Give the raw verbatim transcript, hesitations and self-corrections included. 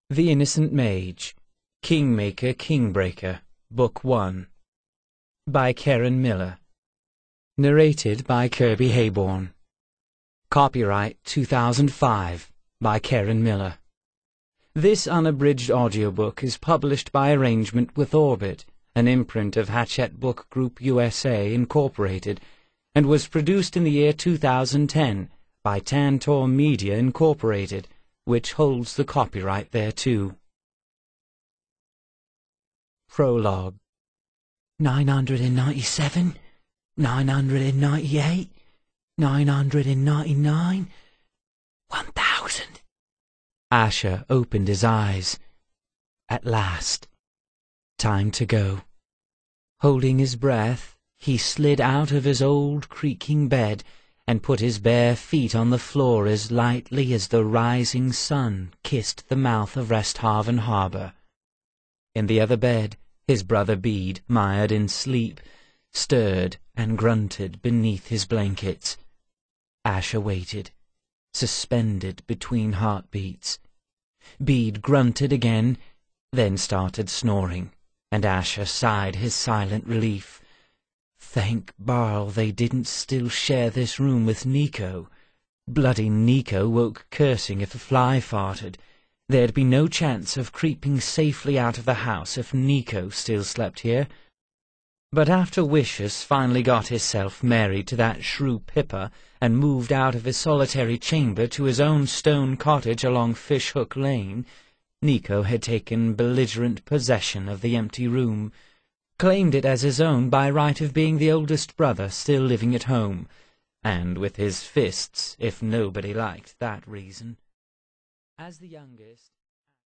The Innocent Mage, Kingmaker Kingbreaker, Book one, by Karen Miller. Narrated by Kirby Hayborn. Copyright two thousand five, by Karen Miller. This unabridged audiobook is published by arrangement with Orbit, an imprint of Hachette Book Group U S A, Incorporated, and was produced in the year two thousand ten by Tantor Media, Incorporated, which holds the copyright thereto. Prologue. Nine hundred and ninety-seven, nine hundred and ninety-eight, nine hundred and ninety-nine, one thousand. Asher opened his eyes. At last. Time to go. Holding his breath, he slid out of his old creaking bed and put his bare feet on the floor as lightly as the rising sun kissed the mouth of Resthaven Harbour. In the other bed, his brother Bede, mired in sleep, stirred and grunted beneath his blankets. Asher waited, suspended between heartbeats. Bede grunted again, then started snoring, and Asher sighed his silent relief. Thank Barl they didn't still share this room with Nico. Bloody Nico woke cursing if a fly farted. There'd be no chance of creeping safely out of the house if Nico still slept here. But after Wishus finally got hisself married to that shrew Pippa and moved out of his solitary chamber to his own stone cottage along Fishhook Lane, Nico had taken belligerent possession of the empty room, claimed it as his own by right of being the oldest brother still living at home, and with his fists, if nobody liked that reason. As the youngest,